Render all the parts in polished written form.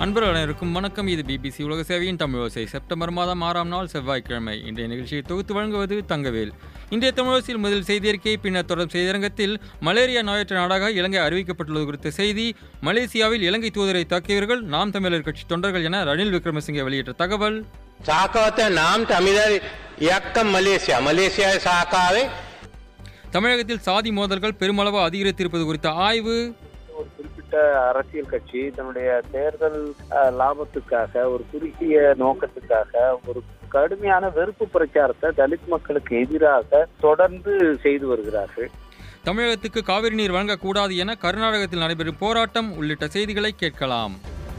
அன்பர்கள் அனைவருக்கும் வணக்கம். இது பிபிசி உலக சேவையின் தமிழோசை. செப்டம்பர் மாதம் 6ஆம் நாள் செவ்வாய்க்கிழமை. இன்றைய நிகழ்ச்சியை தொகுத்து வழங்குவது தங்கவேல். இன்றைய தமிழோசையில் முதல் செய்தியறிக்கை, பின்னர் தொடரும் செய்தியரங்கத்தில் மலேரியா நோயற்ற நாடாக இலங்கை அறிவிக்கப்பட்டுள்ளது குறித்த செய்தி, மலேசியாவில் இலங்கை தூதரை தாக்கியவர்கள் நாம் தமிழர் கட்சி தொண்டர்கள் என ரணில் விக்ரமசிங்கே வெளியிட்ட தகவல், தமிழகத்தில் சாதி மோதல்கள் பெருமளவு அதிகரித்திருப்பது குறித்த ஆய்வு, ஒரு குறிப்பிட்ட அரசியல் கட்சி தன்னுடைய தேர்தல் லாபத்துக்காக, ஒரு குறுகிய நோக்கத்துக்காக ஒரு கடுமையான வெறுப்பு பிரச்சாரத்தை தலித் மக்களுக்கு எதிராக தொடர்ந்து செய்து வருகிறார்கள். தமிழகத்துக்கு காவிரி நீர் வழங்கக்கூடாது என கர்நாடகத்தில் நடைபெறும் போராட்டம் உள்ளிட்ட செய்திகளை கேட்கலாம்.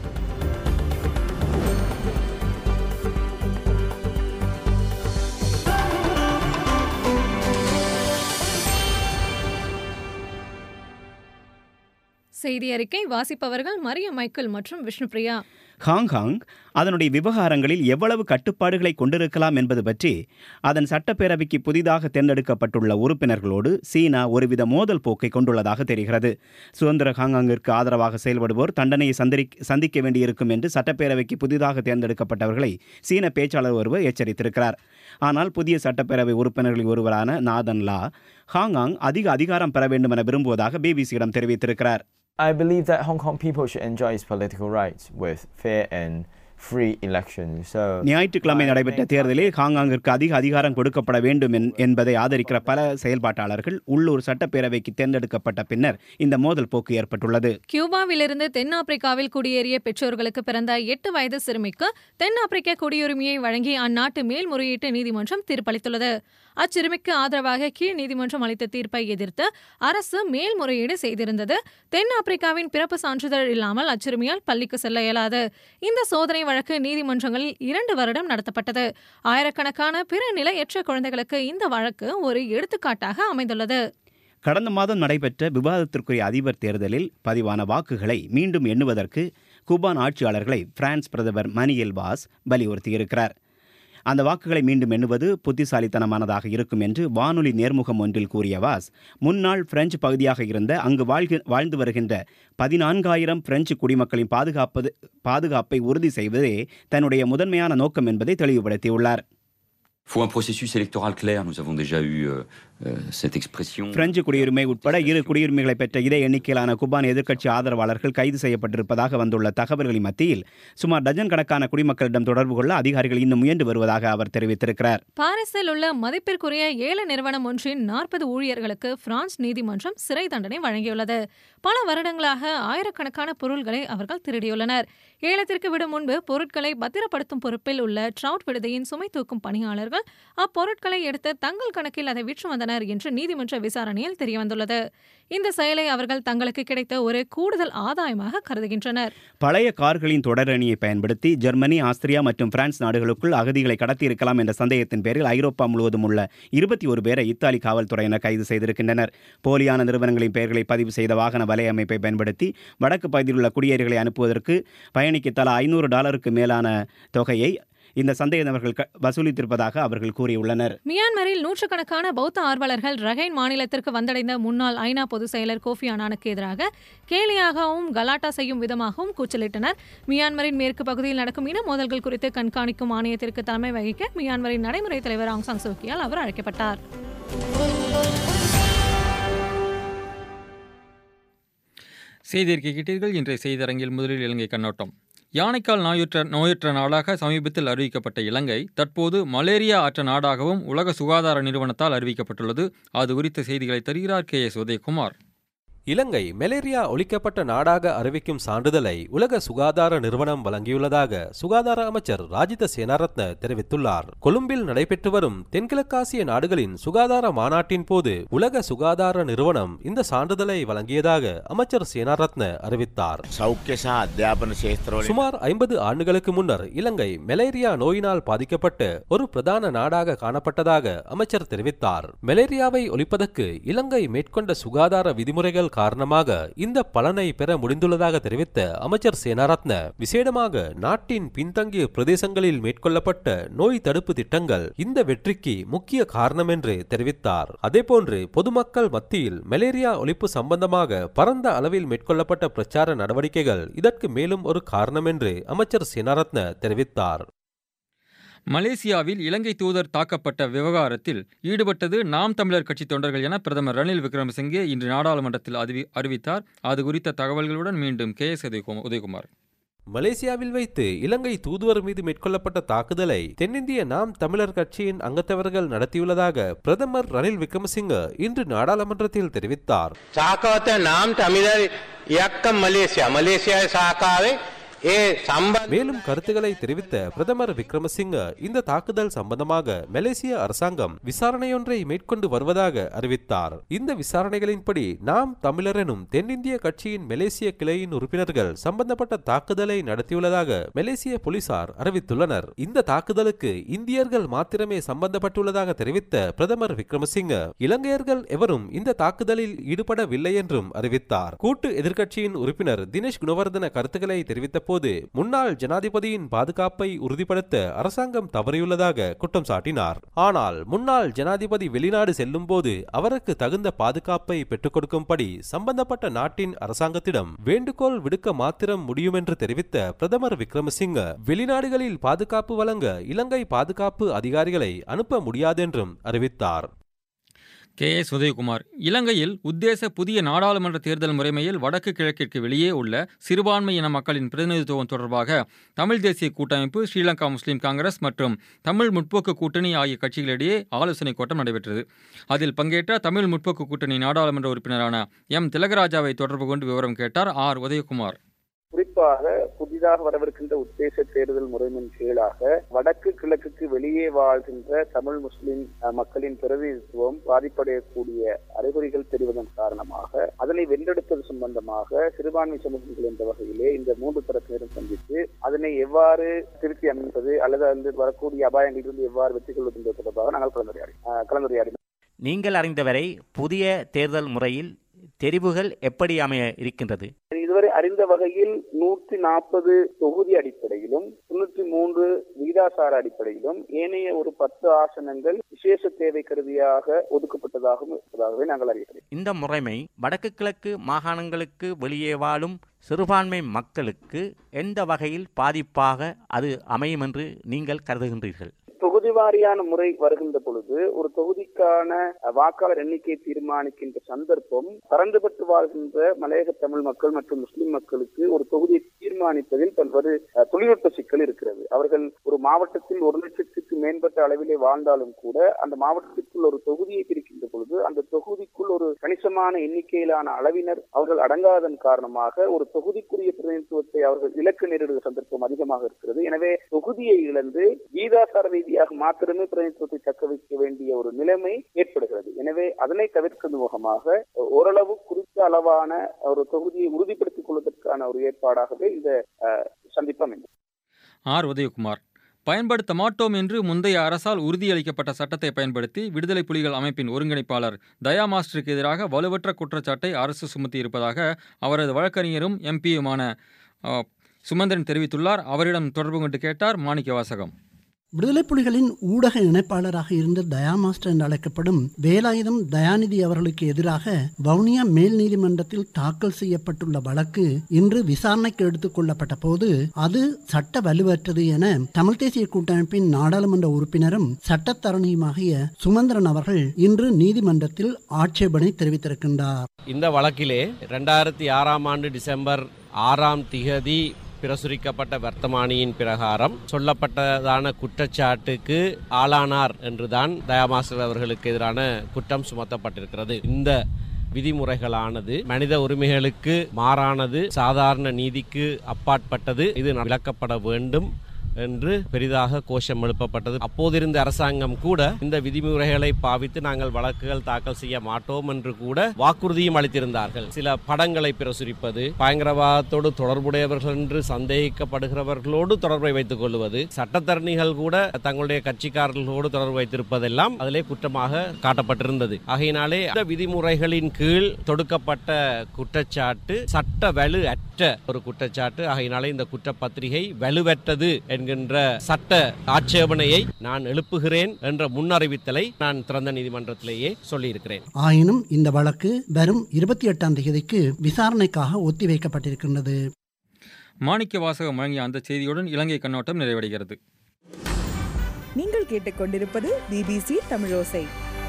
செய்தி அறிக்கை வாசிப்பவர்கள் மரிய மைக்கேல் மற்றும் விஷ்ணுபிரியா. ஹாங்காங் அதனுடைய விவகாரங்களில் எவ்வளவு கட்டுப்பாடுகளை கொண்டிருக்கலாம் என்பது பற்றி அதன் சட்டப்பேரவைக்கு புதிதாக தேர்ந்தெடுக்கப்பட்டுள்ள உறுப்பினர்களோடு சீனா ஒருவித மோதல் போக்கை கொண்டுள்ளதாக தெரிகிறது. சுதந்திர ஹாங்காங்கிற்கு ஆதரவாக செயல்படுவோர் தண்டனையை சந்திக்க வேண்டியிருக்கும் என்று சட்டப்பேரவைக்கு புதிதாக தேர்ந்தெடுக்கப்பட்டவர்களை சீன பேச்சாளர் ஒருவர் எச்சரித்திருக்கிறார். ஆனால் புதிய சட்டப்பேரவை உறுப்பினர்களில் ஒருவரான நாதன் லா ஹாங்காங் அதிக அதிகாரம் பெற வேண்டும் என விரும்புவதாக பிபிசியிடம் தெரிவித்திருக்கிறார். I believe that Hong Kong people should enjoy its political rights with fair and free elections. ஞாயிற்றுக்கிழமை நடைபெற்ற தேர்தலில் ஹாங்காங்கிற்கு அதிக அதிகாரம் கொடுக்கப்பட வேண்டும் என்பதை ஆதரிக்கிற பல செயல்பாட்டாளர்கள் உள்ளூர் சட்டப்பேரவைக்கு தேர்ந்தெடுக்கப்பட்ட பின்னர் இந்த மோதல் போக்கு ஏற்பட்டுள்ளது. கியூபாவிலிருந்து தென்னாப்பிரிக்காவில் குடியேறிய பெற்றோர்களுக்கு பிறந்த 8 வயது சிறுமிக்கு தென்னாப்பிரிக்க குடியுரிமையை வழங்கி அந்நாட்டு மேல்முறையீட்டு நீதிமன்றம் தீர்ப்பளித்துள்ளது. அச்சிறுமிக்கு ஆதரவாக கீழ் நீதிமன்றம் அளித்த தீர்ப்பை எதிர்த்து அரசு மேல்முறையீடு செய்திருந்தது. தென்னாப்பிரிக்காவின் பிறப்பு சான்றிதழ் இல்லாமல் அச்சிறுமியால் பள்ளிக்கு செல்ல இயலாது. இந்த சோதனை வழக்கு நீதிமன்றங்களில் 2 வருடம் நடத்தப்பட்டது. ஆயிரக்கணக்கான பிற நிலையற்ற குழந்தைகளுக்கு இந்த வழக்கு ஒரு எடுத்துக்காட்டாக அமைந்துள்ளது. கடந்த மாதம் நடைபெற்ற விவாதத்திற்குரிய அதிபர் தேர்தலில் பதிவான வாக்குகளை மீண்டும் எண்ணுவதற்கு குபான் ஆட்சியாளர்களை பிரான்ஸ் பிரதமர் மனியல் வாஸ் வலியுறுத்தியிருக்கிறார். அந்த வாக்குகளை மீண்டும் எண்ணுவது புத்திசாலித்தனமானதாக இருக்கும் என்று வானொலி நேர்முகம் ஒன்றில் கூறிய வாஸ், முன்னாள் பிரெஞ்சு பகுதியாக இருந்த அங்கு வாழ்ந்து வருகின்ற 14,000 பிரெஞ்சு குடிமக்களின் பாதுகாப்பை உறுதி செய்வதே தன்னுடைய முதன்மையான நோக்கம் என்பதை தெளிவுபடுத்தியுள்ளார். பிரெஞ்சு குடியுரிமை உட்பட 2 குடியுரிமைகளை பெற்ற இதே எண்ணிக்கையிலான குபான் எதிர்க்கட்சி ஆதரவாளர்கள் கைது செய்யப்பட்டிருப்பதாக வந்துள்ள தகவல்களின் மத்தியில் சுமார் டஜன் கணக்கான குடிமக்களிடம் தொடர்பு கொள்ள அதிகாரிகள் இன்னும் முயன்று வருவதாக அவர் தெரிவித்திருக்கிறார். பாரிஸில் உள்ள மதிப்பிற்குரிய ஏல நிறுவனம் ஒன்றின் 40 ஊழியர்களுக்கு பிரான்ஸ் நீதிமன்றம் சிறை தண்டனை வழங்கியுள்ளது. பல வருடங்களாக ஆயிரக்கணக்கான பொருட்களை அவர்கள் திருடியுள்ளனர். ஏலத்திற்கு விடும் முன்பு பொருட்களை பத்திரப்படுத்தும் பொறுப்பில் உள்ள ட்ரவுட் விடுதியின் சுமை தூக்கும் பணியாளர்கள் அப்பொருட்களை எடுத்து தங்கள் கணக்கில் அதை விற்று வந்தனர் என்று நீதிமன்ற விசாரணையில் தெரியவந்துள்ளது. இந்த செயலை அவர்கள் தங்களுக்கு கிடைத்த ஒரு கூடுதல் ஆதாயமாக கருதுகின்றனர். பழைய கார்களின் தொடரணியை பயன்படுத்தி ஜெர்மனி, ஆஸ்திரியா மற்றும் பிரான்ஸ் நாடுகளுக்குள் அகதிகளை கடத்தியிருக்கலாம் என்ற சந்தேகத்தின் பேரில் ஐரோப்பா முழுவதும் உள்ள 21 பேரை இத்தாலி காவல்துறையினர் கைது செய்திருக்கின்றனர். போலியான நிறுவனங்களின் பெயர்களை பதிவு செய்த வாகன வலை அமைப்பை பயன்படுத்தி வடக்கு பகுதியில் உள்ள குடியேறிகளை அனுப்புவதற்கு பயணிக்கு தலா $500 மேலான தொகையை இந்த சந்தேக நபர்கள் வசூலித்திருப்பதாக அவர்கள் கூறியுள்ளனர். மியான்மரில் நூற்றுக்கணக்கான பௌத்த ஆர்வலர்கள் ரகைன் மாநிலத்திற்கு வந்தடைந்த முன்னாள் ஐநா பொதுச் செயலர் கோஃபி அன்னானுக்கு எதிராக கேலியாகவும் கலாட்டா செய்யும் விதமாகவும் கூச்சலிட்டனர். மியான்மரின் மேற்கு பகுதியில் நடக்கும் இன மோதல்கள் குறித்து கண்காணிக்கும் ஆணையத்திற்கு தலைமை வகிக்க மியான்மரின் நடைமுறை தலைவர் ஆங் சான் சூகியால் அவர் அழைக்கப்பட்டார். செய்தியறிக்கை கேட்டீர்கள். இன்றைய செய்தியரங்கில் முதலில் இலங்கை கண்ணோட்டம். யானைக்கால் நோயற்ற நாடாக சமீபத்தில் அறிவிக்கப்பட்ட இலங்கை தற்போது மலேரியா அற்ற நாடாகவும் உலக சுகாதார நிறுவனத்தால் அறிவிக்கப்பட்டுள்ளது. அது குறித்த செய்திகளை தருகிறார் KS உதயகுமார். இலங்கை மலேரியா ஒழிக்கப்பட்ட நாடாக அறிவிக்கும் சான்றிதழை உலக சுகாதார நிறுவனம் வழங்கியுள்ளதாக சுகாதார அமைச்சர் ராஜித சேனாரத்ன தெரிவித்துள்ளார். கொழும்பில் நடைபெற்று வரும் தென்கிழக்காசிய நாடுகளின் சுகாதார மாநாட்டின் போது உலக சுகாதார நிறுவனம் இந்த சான்றிதழை வழங்கியதாக அமைச்சர் சேனாரத்ன அறிவித்தார். சுமார் 50 ஆண்டுகளுக்கு முன்னர் இலங்கை மலேரியா நோயினால் பாதிக்கப்பட்டு ஒரு பிரதான நாடாக காணப்பட்டதாக அமைச்சர் தெரிவித்தார். மலேரியாவை ஒழிப்பதற்கு இலங்கை மேற்கொண்ட சுகாதார விதிமுறைகள் காரணமாக இந்த பலனை பெற முடிந்துள்ளதாக தெரிவித்த அமைச்சர் சேனாரத்ன, விசேடமாக நாட்டின் பின்தங்கிய பிரதேசங்களில் மேற்கொள்ளப்பட்ட நோய் தடுப்பு திட்டங்கள் இந்த வெற்றிக்கு முக்கிய காரணம் என்று தெரிவித்தார். அதேபோன்று பொதுமக்கள் மத்தியில் மலேரியா ஒழிப்பு சம்பந்தமாக பரந்த அளவில் மேற்கொள்ளப்பட்ட பிரச்சார நடவடிக்கைகள் இதற்கு மேலும் ஒரு காரணம் என்று அமைச்சர் சேனாரத்ன தெரிவித்தார். மலேசியாவில் இலங்கை தூதர் தாக்கப்பட்ட விவகாரத்தில் ஈடுபட்டது நாம் தமிழர் கட்சி தொண்டர்கள் என பிரதமர் ரணில் விக்ரமசிங்கே இன்று நாடாளுமன்றத்தில் அறிவித்தார். அது குறித்த தகவல்களுடன் மீண்டும் KS உதயகுமார். மலேசியாவில் வைத்து இலங்கை தூதுவர் மீது மேற்கொள்ளப்பட்ட தாக்குதலை தென்னிந்திய நாம் தமிழர் கட்சியின் அங்கத்தவர்கள் நடத்தியுள்ளதாக பிரதமர் ரணில் விக்ரமசிங்கே இன்று நாடாளுமன்றத்தில் தெரிவித்தார். சாக்காவத்த நாம் தமிழர் இயக்கம் மலேசியா சாக்காவை மேலும் கருத்துக்களை தெரிவித்த பிரதமர் விக்ரமசிங்கே இந்த தாக்குதல் சம்பந்தமாக மலேசிய அரசாங்கம் விசாரணையொன்றை மேற்கொண்டு வருவதாக அறிவித்தார். இந்த விசாரணைகளின்படி நாம் தமிழர் எனும் தென்னிந்திய கட்சியின் மலேசிய கிளையின் உறுப்பினர்கள் சம்பந்தப்பட்ட தாக்குதலை நடத்தியுள்ளதாக மலேசிய போலீசார் அறிவித்துள்ளனர். இந்த தாக்குதலுக்கு இந்தியர்கள் மாத்திரமே சம்பந்தப்பட்டுள்ளதாக தெரிவித்த பிரதமர் விக்ரமசிங்கே இலங்கையர்கள் எவரும் இந்த தாக்குதலில் ஈடுபடவில்லை என்றும் அறிவித்தார். கூட்டு எதிர்க்கட்சியின் உறுப்பினர் தினேஷ் குணவர்தன கருத்துக்களை தெரிவித்த முன்னாள் ஜனாதிபதியின் பாதுகாப்பை உறுதிப்படுத்த அரசாங்கம் தவறியுள்ளதாக குற்றம் சாட்டினார். ஆனால் முன்னாள் ஜனாதிபதி வெளிநாடு செல்லும் போது அவருக்கு தகுந்த பாதுகாப்பை பெற்றுக் கொடுக்கும்படி சம்பந்தப்பட்ட நாட்டின் அரசாங்கத்திடம் வேண்டுகோள் விடுக்க மாத்திரம் முடியும் என்று தெரிவித்த பிரதமர் விக்ரமசிங்கே வெளிநாடுகளில் பாதுகாப்பு வழங்க இலங்கை பாதுகாப்பு அதிகாரிகளை அனுப்ப முடியாது என்றும் அறிவித்தார். KS உதயகுமார். இலங்கையில் உத்தேச புதிய நாடாளுமன்ற தேர்தல் முறைமையில் வடக்கு கிழக்கிற்கு வெளியே உள்ள சிறுபான்மை இன மக்களின் பிரதிநிதித்துவம் தொடர்பாக தமிழ் தேசிய கூட்டமைப்பு, ஸ்ரீலங்கா முஸ்லீம் காங்கிரஸ் மற்றும் தமிழ் முற்போக்கு கூட்டணி ஆகிய கட்சிகளிடையே ஆலோசனைக் கூட்டம் நடைபெற்றது. அதில் பங்கேற்ற தமிழ் முற்போக்கு கூட்டணி நாடாளுமன்ற உறுப்பினரான திலகராஜாவை தொடர்பு கொண்டு விவரம் கேட்டார் உதயகுமார். குறிப்பாக புதிதாக வரவிருக்கின்ற உத்தேச தேர்தல் முறைமையின் கீழாக வடக்கு கிழக்குக்கு வெளியே வாழ்கின்ற தமிழ் முஸ்லிம் மக்களின் பிரதிநிதித்துவம் பாதிப்படையக்கூடிய அறிகுறிகள் தெரிவதன் காரணமாக அதனை வென்றெடுப்பது சம்பந்தமாக சிறுபான்மை சமூகங்கள் என்ற வகையிலே இந்த 3 தரப்பினரும் சந்தித்து அதனை எவ்வாறு திருத்தி அமைப்பது அல்லது அதில் வரக்கூடிய அபாயங்களிலிருந்து எவ்வாறு வெற்றி கொள்வது என்பது தொடர்பாக நாங்கள் கலந்துரையாடினோம். நீங்கள் அறிந்தவரை புதிய தேர்தல் முறையில் தெரிவுகள் எப்படி அமைய இருக்கின்றது? இதுவரை அறிந்த வகையில் 140 தொகுதி அடிப்படையிலும் 93 விகிதாசார அடிப்படையிலும் ஏனைய ஒரு 10 ஆசனங்கள் விசேஷ தேவை கருதியாக ஒதுக்கப்பட்டதாகவே நாங்கள் அறிகிறோம். இந்த முறைமை வடக்கு கிழக்கு மாகாணங்களுக்கு வெளியே வாழும் சிறுபான்மை மக்களுக்கு எந்த வகையில் பாதிப்பாக அது அமையும் என்று நீங்கள் கருதுகின்றீர்கள்? தொகுதி வாரியான முறை வருகின்ற பொழுது ஒரு தொகுதிக்கான வாக்காளர் எண்ணிக்கையை தீர்மானிக்கின்ற சந்தர்ப்பம் பரந்துபட்டு வாழ்கின்ற மலையக தமிழ் மக்கள் மற்றும் முஸ்லிம் மக்களுக்கு ஒரு தொகுதியை தீர்மானிப்பதில் பல்வேறு தொழில்நுட்ப சிக்கல் இருக்கிறது. அவர்கள் ஒரு மாவட்டத்தில் 1 லட்சத்துக்கு மேற்பட்ட அளவிலே வாழ்ந்தாலும் கூட அந்த மாவட்டத்திற்குள் ஒரு தொகுதியை பிரிக்கின்ற பொழுது அந்த தொகுதிக்குள் ஒரு கணிசமான எண்ணிக்கையிலான அளவினர் அவர்கள் அடங்காதன் காரணமாக ஒரு தொகுதிக்குரிய பிரதிநிதித்துவத்தை அவர்கள் இலக்கு நேரிடுகிற சந்தர்ப்பம் அதிகமாக இருக்கிறது. எனவே தொகுதியை இழந்து வீதாசார ரீதியாக மாத்திரமே பிரதிநிதித்துவத்தை தக்க வைக்க வேண்டிய ஒரு நிலைமை ஏற்படுகிறது. எனவே அதனை தவிர்க்கும் முகமாக ஓரளவு குறித்த அளவான ஒரு தொகுதியை உறுதிப்படுத்திக் கொள்வதற்கான ஒரு ஏற்பாடாகவே இந்த சந்திப்பம். உதயகுமார். பயன்படுத்த மாட்டோம் என்று முந்தைய அரசால் உறுதியளிக்கப்பட்ட சட்டத்தை பயன்படுத்தி விடுதலை புலிகள் அமைப்பின் ஒருங்கிணைப்பாளர் தயா மாஸ்டருக்கு எதிராக வலுவற்ற குற்றச்சாட்டை அரசு சுமத்தியிருப்பதாக அவரது வழக்கறிஞரும் MPயுமான சுமந்திரன் தெரிவித்துள்ளார். அவரிடம் தொடர்பு கொண்டு கேட்டார் மாணிக்கவாசகம். விடுதலை புலிகளின் ஊடக இணைப்பாளராக இருந்த தயா மாஸ்டர் என்று அழைக்கப்படும் வேலாயுதம் தயாநிதி அவர்களுக்கு எதிராக வவுனியா மேல் நீதிமன்றத்தில் தாக்கல் செய்யப்பட்டுள்ள வழக்கு இன்று விசாரணைக்கு எடுத்துக் கொள்ளப்பட்ட போது அது சட்ட வலுவற்றது என தமிழ் தேசிய கூட்டமைப்பின் நாடாளுமன்ற உறுப்பினரும் சட்டத்தரணியுமாகிய சுமந்திரன் அவர்கள் இன்று நீதிமன்றத்தில் ஆட்சேபனை தெரிவித்திருக்கின்றார். இந்த வழக்கிலே 2006ஆம் ஆண்டு டிசம்பர் 6ஆம் திகதி பிரசுரிக்கப்பட்ட வர்த்தமானியின் பிரகாரம் சொல்லப்பட்டதான குற்றச்சாட்டுக்கு ஆளானார் என்றுதான் தயா மாஸ்டர் அவர்களுக்கு எதிரான குற்றம் சுமத்தப்பட்டிருக்கிறது. இந்த விதிமுறைகளானது மனித உரிமைகளுக்கு மாறானது, சாதாரண நீதிக்கு அப்பாற்பட்டது. இது விளக்கப்பட வேண்டும். என்று பெரிதாக கோஷம் எழுப்பப்பட்டது. அப்போதிருந்த அரசாங்கம் கூட இந்த விதிமுறைகளை பாவித்து நாங்கள் வழக்குகள் தாக்கல் செய்ய மாட்டோம் என்று கூட வாக்குறுதியும் அளித்திருந்தார்கள். சில படங்களை பிரசுரிப்பது, பயங்கரவாதத்தோடு தொடர்புடையவர்கள் என்று சந்தேகிக்கப்படுகிறவர்களோடு தொடர்பை வைத்துக் கொள்வது, சட்டத்தரணிகள் கூட தங்களுடைய கட்சிக்காரர்களோடு தொடர்பு வைத்திருப்பதெல்லாம் அதிலே குற்றமாக காட்டப்பட்டிருந்தது. ஆகையினாலே இந்த விதிமுறைகளின் கீழ் தொடுக்கப்பட்ட குற்றச்சாட்டு சட்ட வலு அற்ற ஒரு குற்றச்சாட்டு. ஆகையினாலே இந்த குற்றப்பத்திரிகை வலுவற்றது என்கின்ற சட்ட ஆட்சேபனையை நான் எழுப்புகிறேன் என்ற முன்னறிவித்தலை நான் திறந்த நீதிமன்றத்திலேயே சொல்லியிருக்கிறேன். ஆயினும் இந்த வழக்கு வரும் 28ஆம் தேதிக்கு விசாரணைக்காக ஒத்திவைக்கப்பட்டிருக்கின்றது. மாணிக்க வாசகம் வழங்கிய அந்த செய்தியுடன் இலங்கை கண்ணோட்டம் நிறைவடைகிறது. நீங்கள் கேட்டுக்கொண்டிருப்பது பிபிசி தமிழோசை.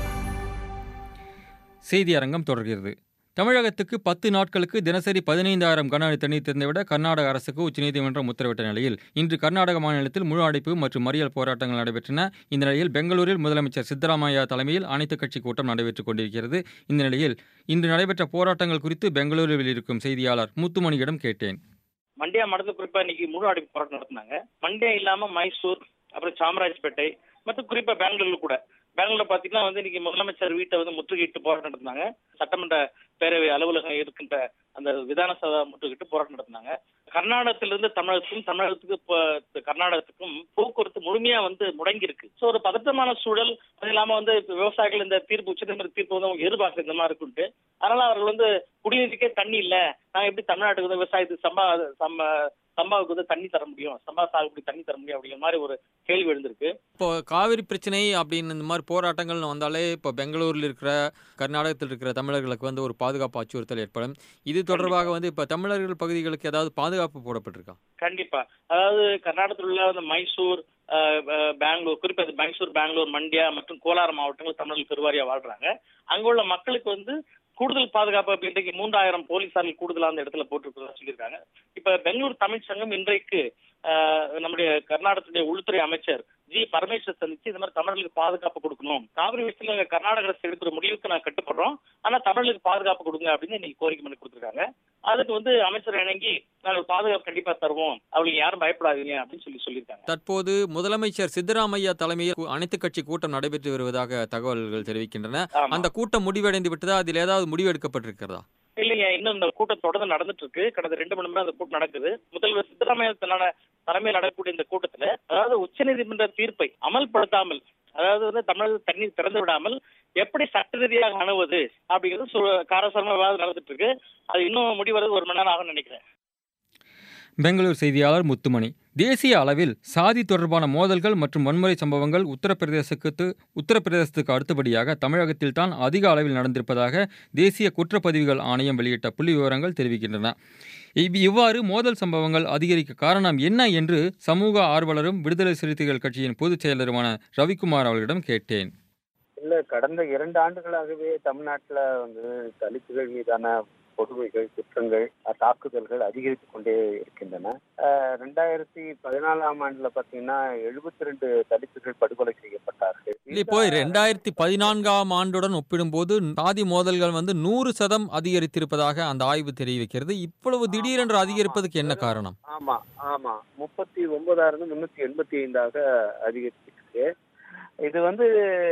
செய்தி அரங்கம் தொடர்கிறது. தமிழகத்துக்கு 10 நாட்களுக்கு தினசரி 15,000 கன அடி தண்ணீர் திறந்துவிட கர்நாடக அரசுக்கு உச்சநீதிமன்றம் உத்தரவிட்ட நிலையில் இன்று கர்நாடக மாநிலத்தில் முழு அடைப்பு மற்றும் மறியல் போராட்டங்கள் நடைபெற்றன. இந்த நிலையில் பெங்களூரில் முதலமைச்சர் சித்தராமையா தலைமையில் அனைத்துக் கட்சி கூட்டம் நடைபெற்றுக் கொண்டிருக்கிறது. இந்த நிலையில் இன்று நடைபெற்ற போராட்டங்கள் குறித்து பெங்களூரில் இருக்கும் செய்தியாளர் முத்துமணியிடம் கேட்டேன். மண்டியா மாவட்டத்தில் குறிப்பா இன்னைக்கு முழு அடைப்பு போராட்டம் நடத்தினாங்க. மண்டியா இல்லாம மைசூர், அப்புறம் சாமராஜ்பேட்டை மற்றும் குறிப்பா பெங்களூர்ல கூட. பெங்களூர்ல பாத்தீங்கன்னா இன்னைக்கு முதலமைச்சர் வீட்டை முற்றுகையிட்டு போராட்டம் நடத்தினாங்க. சட்டமன்ற பேரவை அலுவலகம் இருக்கின்ற அந்த விதான சபா முற்றுகையிட்டு போராட்டம் நடத்தினாங்க. கர்நாடகத்திலிருந்து தமிழகத்துக்கு கர்நாடகத்துக்கும் போக்குவரத்து முழுமையா முடங்கி இருக்கு. சோ ஒரு பதட்டமான சூழல். அது இல்லாம விவசாயிகள் இந்த தீர்ப்பு உச்சநீதிமன்ற தீர்ப்பு எதிர்பார்க்க இந்த மாதிரி இருக்குன்ட்டு. அதனால அவர்கள் குடிநீருக்கே தண்ணி இல்ல, நாங்க எப்படி தமிழ்நாட்டுக்கு விவசாயத்துக்கு சம்பாவுக்கு தண்ணி தர முடியும், சம்பா சாகுபடி தண்ணி தர முடியும் அப்படிங்கிற மாதிரி ஒரு கேள்வி எழுந்திருக்கு. இப்போ காவிரி பிரச்சனை அப்படின்னு இந்த மாதிரி போராட்டங்கள் வந்தாலே இப்போ பெங்களூரில் இருக்கிற கர்நாடகத்தில் இருக்கிற தமிழர்களுக்கு ஒரு பாதுகாப்பு அச்சுறுத்தல் ஏற்படும். இது தொடர்பாக இப்போ தமிழர்கள் பகுதிகளுக்கு ஏதாவது பாதுகாப்பு போடப்பட்டிருக்கா? கண்டிப்பா. அதாவது கர்நாடகத்தில் உள்ள மைசூர், பெங்களூர், குறிப்பாக மைசூர், பெங்களூர், மண்டியா மற்றும் கோலார் மாவட்டங்கள் தமிழர்கள் பெருவாரியா வாழ்றாங்க. அங்குள்ள மக்களுக்கு கூடுதல் பாதுகாப்பு இன்றைக்கு 3000 போலீசார்கள் கூடுதலா அந்த இடத்துல போட்டிருக்கிறதா சொல்லியிருக்காங்க. இப்ப பெங்களூர் தமிழ் சங்கம் இன்றைக்கு நம்முடைய கர்நாடகத்துடைய உள்துறை அமைச்சர் ஜி பரமேஸ்வர் சந்திச்சு இந்த மாதிரி தமிழர்களுக்கு பாதுகாப்பு கொடுக்கணும், காவிரி விஷயத்துல கர்நாடக அரசு எடுக்கிற முடிவுக்கு நான் கட்டுப்படுறோம், ஆனா தமிழர்களுக்கு பாதுகாப்பு கொடுங்க அப்படின்னு இன்னைக்கு கோரிக்கை பண்ணி கொடுத்துருக்காங்க. அதுக்கு அமைச்சர் இணங்கி நாங்கள் பாதுகாப்பு கண்டிப்பா தருவோம், அவங்களுக்கு யாரும் பயப்படாதீங்க அப்படின்னு சொல்லியிருக்காங்க. தற்போது முதலமைச்சர் சித்தராமையா தலைமையில் அனைத்து கட்சி கூட்டம் நடைபெற்று வருவதாக தகவல்கள் தெரிவிக்கின்றன. அந்த கூட்டம் முடிவடைந்து விட்டதா? அதில் ஏதாவது முடிவு எடுக்கப்பட்டிருக்கிறதா? இல்லைங்க, இன்னும் இந்த கூட்டம் தொடர்ந்து நடந்துட்டு இருக்கு. கடந்த 2 மணி நேரம் அந்த கூட்டம் நடக்குது. முதல்வர் சித்தராமையா தலைமையில் நடக்கக்கூடிய இந்த கூட்டத்துல அதாவது உச்சநீதிமன்ற தீர்ப்பை அமல்படுத்தாமல், அதாவது தமிழக தண்ணீர் திறந்து விடாமல் எப்படி சட்ட ரீதியாக அணுவது அப்படிங்கிறது காரசாரமா நடந்துட்டு இருக்கு. அது இன்னும் முடிவதற்கு 1 மணி நேரம் ஆகும்னு நினைக்கிறேன். பெங்களூர் செய்தியாளர் முத்துமணி. தேசிய அளவில் சாதி தொடர்பான மோதல்கள் மற்றும் வன்முறை சம்பவங்கள் உத்தரப்பிரதேசத்துக்கு அடுத்தபடியாக தமிழகத்தில் தான் அதிக அளவில் நடந்திருப்பதாக தேசிய குற்றப்பதிவுகள் ஆணையம் வெளியிட்ட புள்ளி விவரங்கள் தெரிவிக்கின்றன. இவ்வாறு மோதல் சம்பவங்கள் அதிகரிக்க காரணம் என்ன என்று சமூக ஆர்வலரும் விடுதலை சிறுத்தைகள் கட்சியின் பொதுச் செயலருமான ரவிக்குமார் அவர்களிடம் கேட்டேன். இல்ல, கடந்த 2 ஆண்டுகளாகவே தமிழ்நாட்டுல தலித்துகள் மீதான கொடுமைகள், குற்றங்கள், தாக்குதல்கள் அதிகரித்துக் கொண்டே இருக்கின்றன. 2014ஆம் ஆண்டுல பாத்தீங்கன்னா 72 தலித்துகள் படுகொலை செய்யப்பட்டார்கள். இப்போ 2014ஆம் ஆண்டுடன் ஒப்பிடும்போது சாதி மோதல்கள் 100% அதிகரித்திருப்பதாக அந்த ஆய்வு தெரிவிக்கிறது. இவ்வளவு திடீரென்று அதிகரிப்பதற்கு என்ன காரணம்? ஆமா 39,385 அதிகரிச்சிருக்கு. இது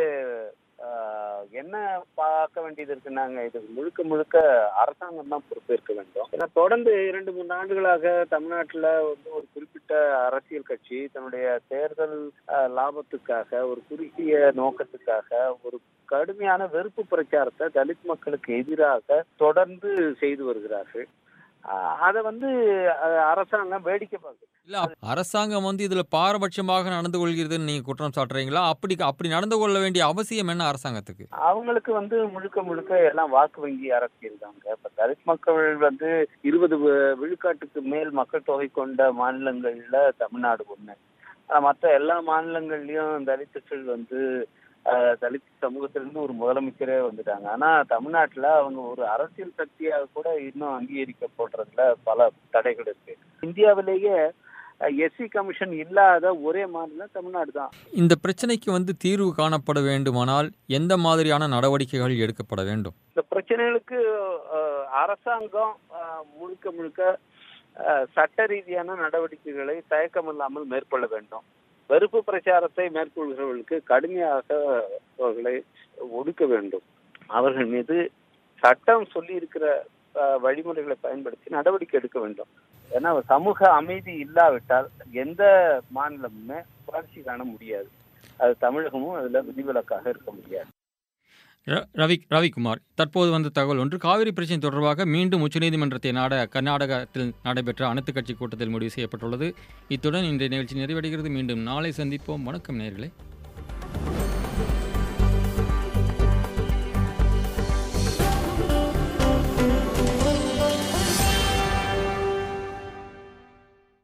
என்ன பார்க்க வேண்டியது இருக்குன்னாங்க, இது முழுக்க அரசாங்கம் தான் பொறுப்பேற்க வேண்டும். ஏன்னா தொடர்ந்து 2-3 ஆண்டுகளாக தமிழ்நாட்டுல ஒரு குறிப்பிட்ட அரசியல் கட்சி தன்னுடைய தேர்தல் லாபத்துக்காக, ஒரு குறுகிய நோக்கத்துக்காக ஒரு கடுமையான வெறுப்பு பிரச்சாரத்தை தலித் மக்களுக்கு எதிராக தொடர்ந்து செய்து வருகிறார்கள். அதை அரசாங்கம் வேடிக்கை பார்க்குது. இல்ல, அரசாங்கம் இதுல பாரபட்சமாக நடந்து கொள்கிறதுன்னு நீங்க குற்றம் சாட்டுறீங்களா? அப்படி நடந்து கொள்ள வேண்டிய அவசியம் என்ன அரசாங்கத்துக்கு? அவங்களுக்கு முழுக்க எல்லாம் வாக்கு வங்கி அரசியல் தாங்க. இப்ப தலித் மக்கள் 20 விழுக்காட்டுக்கு மேல் மக்கள் தொகை கொண்ட மாநிலங்கள்ல தமிழ்நாடு ஒண்ணு. மற்ற எல்லா மாநிலங்கள்லயும் தலித்துகள் தலித் சமூகத்திலிருந்து ஒரு முதலமைச்சரே வந்துட்டாங்க. ஆனா தமிழ்நாட்டுல அவங்க ஒரு அரசியல் சக்தியாக கூட இன்னும் அங்கீகரிக்கப்படுறதுல பல தடைகள் இருக்கு. இந்தியாவிலேயே எஸ்சி கமிஷன் இல்லாத ஒரே மாநிலம் தமிழ்நாடு தான். இந்த பிரச்சனைக்கு தீர்வு காணப்பட வேண்டுமானால் எந்த மாதிரியான நடவடிக்கைகள் எடுக்கப்பட வேண்டும்? இந்த பிரச்சனைகளுக்கு அரசாங்கம் முழுக்க சட்ட ரீதியான நடவடிக்கைகளை தயக்கமில்லாமல் மேற்கொள்ள வேண்டும். வெறுப்பு பிரச்சாரத்தை மேற்கொள்கிறவர்களுக்கு கடுமையாக அவர்களை ஒடுக்க வேண்டும். அவர்கள் மீது சட்டம் சொல்லி இருக்கிற வழிமுறைகளை பயன்படுத்தி நடவடிக்கை எடுக்க வேண்டும். ஏன்னா சமூக அமைதி இல்லாவிட்டால் எந்த மாநிலமுமே வளர்ச்சி காண முடியாது. அது தமிழகமும் அதுல விதிவிலக்காக இருக்க முடியாது. ரவிக்குமார், தற்போது வந்த தகவல் ஒன்று, காவிரி பிரச்சனை தொடர்பாக மீண்டும் உச்சநீதிமன்றத்தை நாட கர்நாடகத்தில் நடைபெற்ற அனைத்து கட்சி கூட்டத்தில் முடிவு செய்யப்பட்டுள்ளது. இத்துடன் இன்றைய நிகழ்ச்சி நிறைவடைகிறது. மீண்டும் நாளை சந்திப்போம். வணக்கம் நேயர்களே.